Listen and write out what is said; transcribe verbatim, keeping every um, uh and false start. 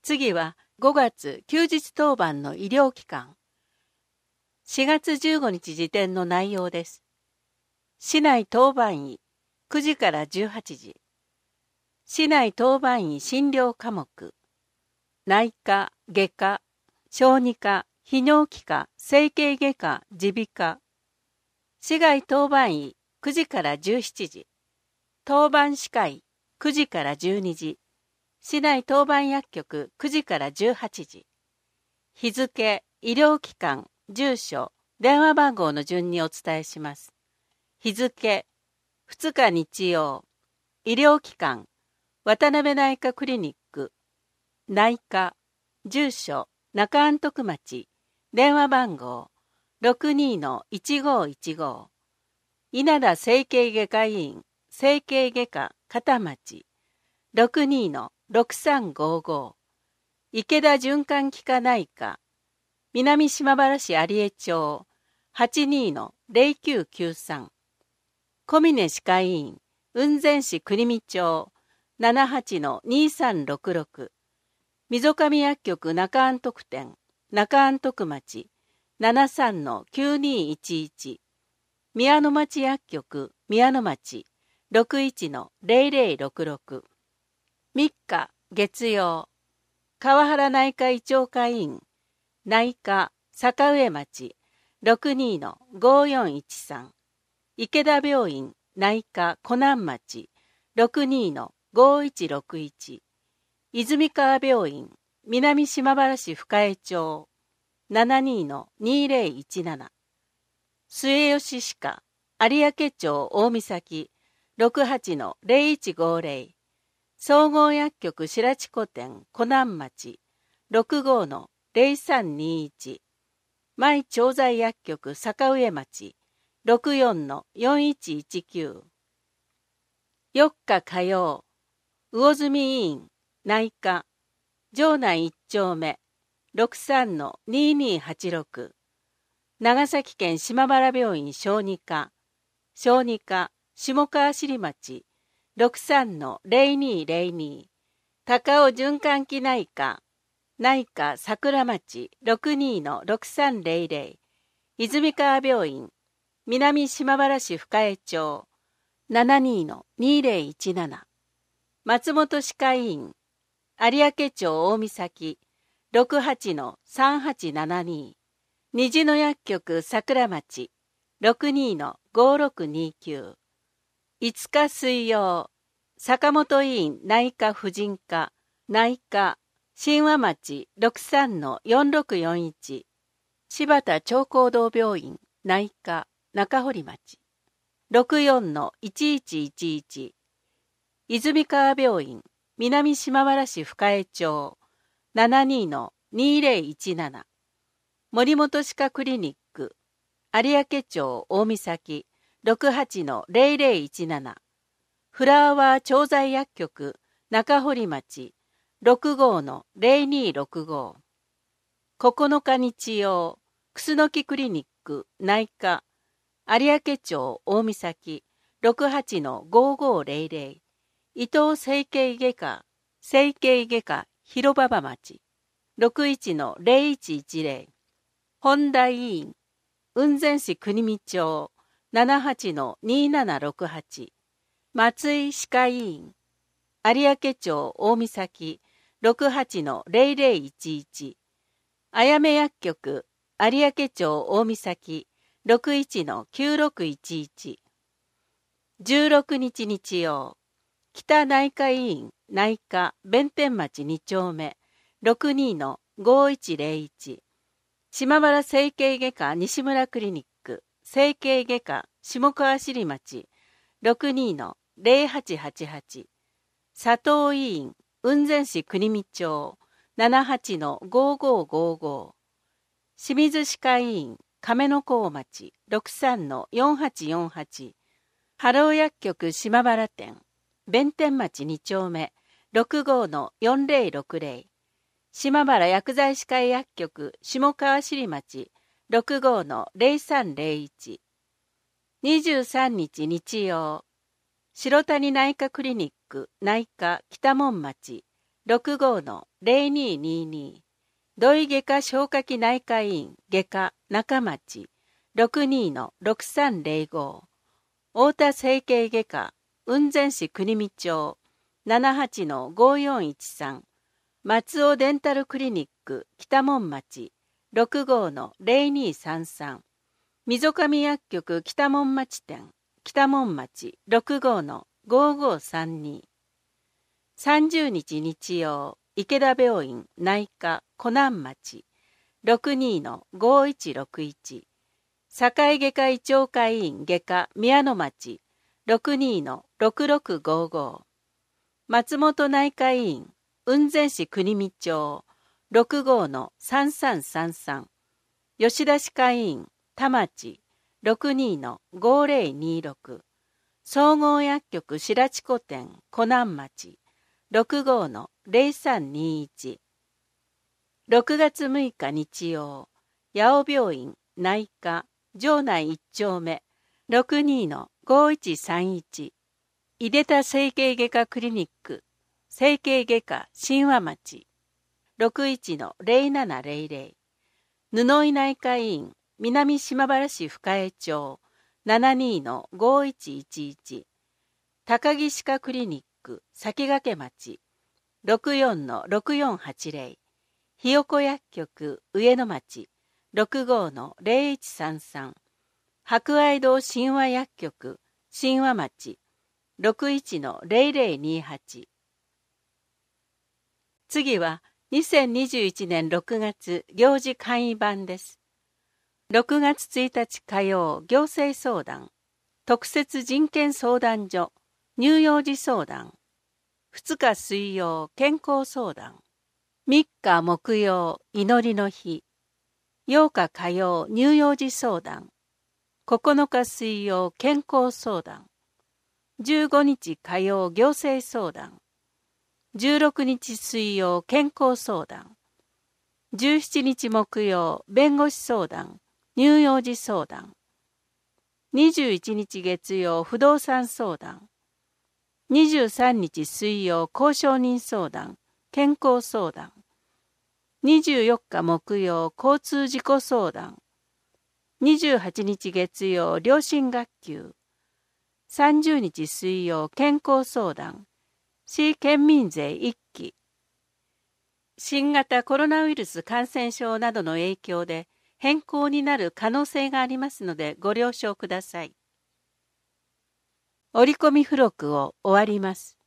次はごがつ休日当番の医療機関。しがつじゅうごにち時点の内容です。市内当番医くじからじゅうはちじ。市内当番医診療科目。内科、外科、小児科、泌尿器科、整形外科、耳鼻科。市外当番医くじからじゅうしちじ。当番歯科医くじからじゅうにじ。市内当番薬局くじからじゅうはちじ。日付、医療機関、住所、電話番号の順にお伝えします。日付、ふつか日曜。医療機関、渡辺内科クリニック。内科、住所、中安徳町。電話番号、ろくにのいちごいちご。稲田整形外科医院、整形外科片町。ろくにのろくさんごご。池田循環器科内科。南島原市有江町。はちにのぜろきゅうきゅうさん。小峰歯科医院、雲仙市国見町。ななはちのにさんろくろく。溝上薬局中安徳店、中安徳町。ななさんのきゅうにいちいち。宮野町薬局宮野町。ろくいちのぜろぜろろくろく。みっか月曜。川原内科胃腸科医院、内科坂上町。ろくにのごよんいちさん。池田病院内科湖南町。ろくにのごいちろくいち。泉川病院南島原市深江町。ななにのにぜろいちなな。末吉歯科有明町大岬。ろくはちのぜろいちごぜろ。総合薬局白地湖店湖南町。ろくごのぜろさんにいち。舞調剤薬局坂上町。ろくよんのよんいちいちきゅう。よっか火曜。魚住医院内科城内一丁目。ろくさんのににはちろく。長崎県島原病院小児科。小児科下川尻町。ろくさんのぜろにぜろに。高尾循環器内科。内科桜町。ろくにのろくさんぜろぜろ。泉川病院。南島原市深江町。ななにのにぜろいちなな。松本歯科医院。有明町大岬。ろくはちのさんはちななに。虹の薬局桜町。ろくにのごろくにきゅう。いつか水曜。坂本医院内科婦人科。内科神話町。ろくさんのよんろくよんいち。柴田長光堂病院内科中堀町。ろくよんのいちいちいちいち。泉川病院南島原市深江町。ななにのにぜろいちなな。森本歯科クリニック有明町大岬。ろくはちのぜろぜろいちなな。フラワー調剤薬局中堀町。ろくごのぜろにろくご。ここのか日曜。楠木クリニック内科有明町大岬。ろくはちのごごぜろぜろ。伊藤整形外科整形外科広馬場町。ろくいちのぜろいちいちぜろ。本田医院雲仙市国見町。ななはちのにななろくはち。松井歯科医院有明町大岬。ろくはちのぜろぜろいちいち。あやめ薬局有明町大岬。ろくいちのきゅうろくいちいち。じゅうろくにち日曜。北内科医院内科弁天町に丁目。ろくにのごいちぜろいち。島原整形外科西村クリニック整形外科下川尻町。ろくにのぜろはちはちはち。佐藤医院雲仙市国見町。ななはちのごごごご。清水歯科医院亀の甲町。ろくさんのよんはちよんはち。ハロー薬局島原店弁天町に丁目。ろくごのよんぜろろくぜろ。島原薬剤師会薬局下川尻町。ろくごのぜろさんぜろいち。にじゅうさんにち日曜。白谷内科クリニック内科北門町。 ろくごーのぜろにーにーにー、土井外科消化器内科医院外科中町 ろくにーのろくさんぜろご、太田整形外科雲仙市国見町 ななはちのごよんいちさん、松尾デンタルクリニック北門町 ろくごーのぜろにーさんさん、溝上薬局北門町店北門町 ろくごーのごごーさんに、さんじゅうにち日曜池田病院内科湖南町 ろくにーのごいちろくいち、堺外科胃腸科医院外科宮野町 ろくにーのろくろくごご、松本内科医院雲仙市国見町 ろくごーのさんさんさんさん、吉田歯科医院田町 ろくにーのごぜろにーろく、総合薬局白地湖店湖南町 ろくごーのぜろさんにーいち、ろくがつむいか日曜八尾病院内科城内いっ丁目 ろくにーのごいちさんいち、井出田整形外科クリニック整形外科神話町 ろくいちのぜろななぜろぜろ、布井内科医院南島原市深江町 ななにーのごいちいちいち、高木歯科クリニック先駆町 ろくよんのろくよんはちぜろ、ひよこ薬局上野町 ろくごーのぜろいちさんさん、博愛堂神話薬局神話町 ろくいちのぜろぜろにーはち。次はにせんにじゅういちねんろくがつ行事簡易版です。ろくがつついたち火曜行政相談、特設人権相談所乳幼児相談、ふつか水曜健康相談、みっか木曜祈りの日、ようか火曜乳幼児相談、ここのか水曜健康相談、じゅうごにち火曜行政相談、じゅうろくにち水曜健康相談、じゅうしちにち木曜弁護士相談乳幼児相談、にじゅういちにち月曜不動産相談、にじゅうさんにち水曜公証人相談健康相談、にじゅうよっか木曜交通事故相談、にじゅうはちにち月曜良心学級、さんじゅうにち水曜健康相談市県民税いっき。新型コロナウイルス感染症などの影響で変更になる可能性がありますのでご了承ください。折り込み付録を終わります。